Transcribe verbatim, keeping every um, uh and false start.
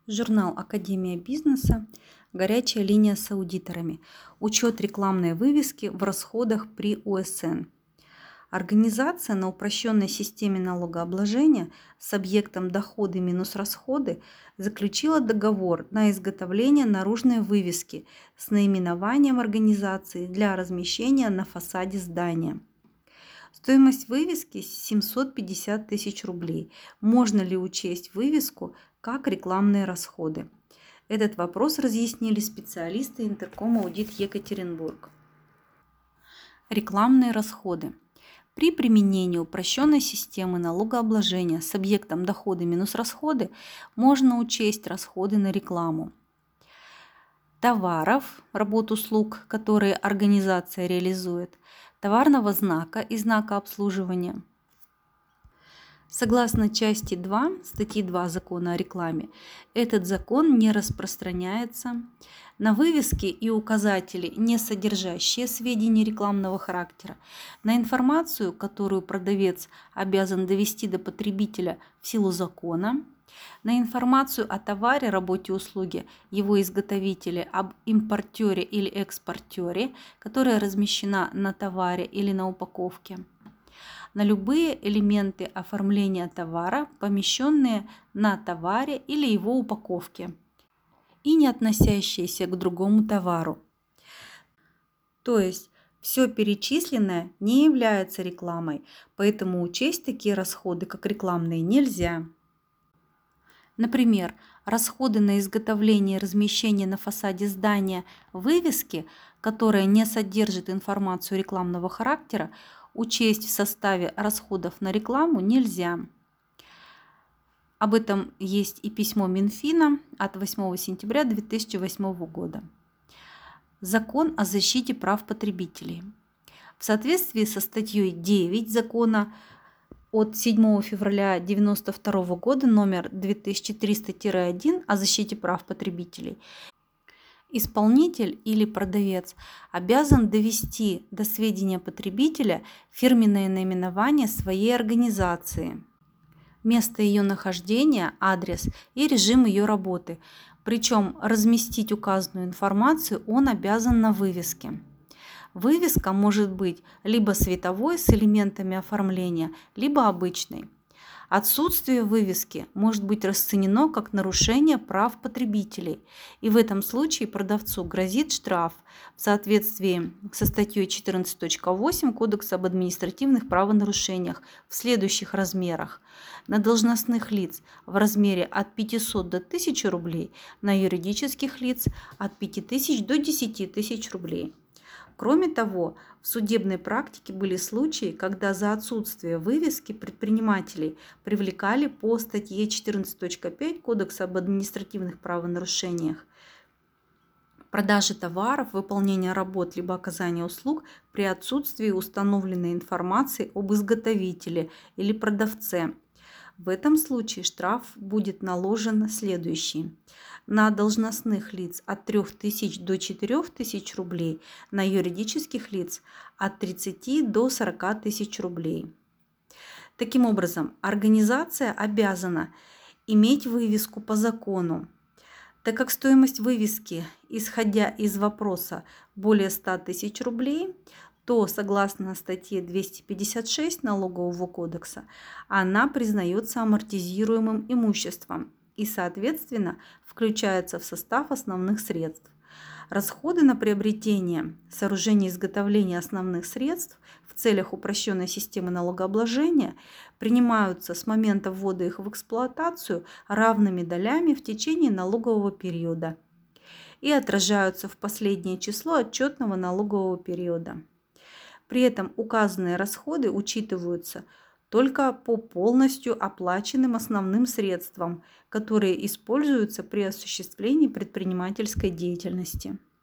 Журнал «Академия бизнеса», горячая линия с аудиторами, учет рекламной вывески в расходах при У С Н. Организация на упрощенной системе налогообложения с объектом доходы минус расходы заключила договор на изготовление наружной вывески с наименованием организации для размещения на фасаде здания. Стоимость вывески семьсот пятьдесят тысяч рублей. Можно ли учесть вывеску как рекламные расходы? Этот вопрос разъяснили специалисты Интерком Аудит Екатеринбург. Рекламные расходы. При применении упрощенной системы налогообложения с объектом доходы минус расходы можно учесть расходы на рекламу товаров, работ, услуг, которые организация реализует, товарного знака и знака обслуживания. Согласно части два статьи два Закона о рекламе, этот закон не распространяется на вывески и указатели, не содержащие сведения рекламного характера, на информацию, которую продавец обязан довести до потребителя в силу закона, на информацию о товаре, работе, услуге, его изготовителе, об импортере или экспортере, которая размещена на товаре или на упаковке, на любые элементы оформления товара, помещенные на товаре или его упаковке и не относящиеся к другому товару. То есть все перечисленное не является рекламой, поэтому учесть такие расходы, как рекламные, нельзя. Например, расходы на изготовление и размещение на фасаде здания вывески, которая не содержит информацию рекламного характера, учесть в составе расходов на рекламу нельзя. Об этом есть и письмо Минфина от восьмого сентября две тысячи восьмого года. Закон о защите прав потребителей. В соответствии со статьей девять Закона от седьмого февраля девяносто второго года номер две тысячи триста один о защите прав потребителей, исполнитель или продавец обязан довести до сведения потребителя фирменное наименование своей организации, место ее нахождения, адрес и режим ее работы. Причем разместить указанную информацию он обязан на вывеске. Вывеска может быть либо световой с элементами оформления, либо обычной. Отсутствие вывески может быть расценено как нарушение прав потребителей, и в этом случае продавцу грозит штраф в соответствии со статьей четырнадцать точка восемь Кодекса об административных правонарушениях в следующих размерах: на должностных лиц в размере от пятисот до тысячи рублей, на юридических лиц от пяти тысяч до десяти тысяч рублей. Кроме того, в судебной практике были случаи, когда за отсутствие вывески предпринимателей привлекали по статье четырнадцать точка пять Кодекса об административных правонарушениях. Продажи товаров, выполнение работ либо оказание услуг при отсутствии установленной информации об изготовителе или продавце. В этом случае штраф будет наложен следующий: на должностных лиц от трёх тысяч до четырёх тысяч рублей, на юридических лиц от тридцати до сорока тысяч рублей. Таким образом, организация обязана иметь вывеску по закону. Так как стоимость вывески, исходя из вопроса, более ста тысяч рублей, то, согласно статье двести пятьдесят шесть Налогового кодекса, она признается амортизируемым имуществом и, соответственно, включается в состав основных средств. Расходы на приобретение сооружений изготовления основных средств в целях упрощенной системы налогообложения принимаются с момента ввода их в эксплуатацию равными долями в течение налогового периода и отражаются в последнее число отчетного налогового периода. При этом указанные расходы учитываются только по полностью оплаченным основным средствам, которые используются при осуществлении предпринимательской деятельности.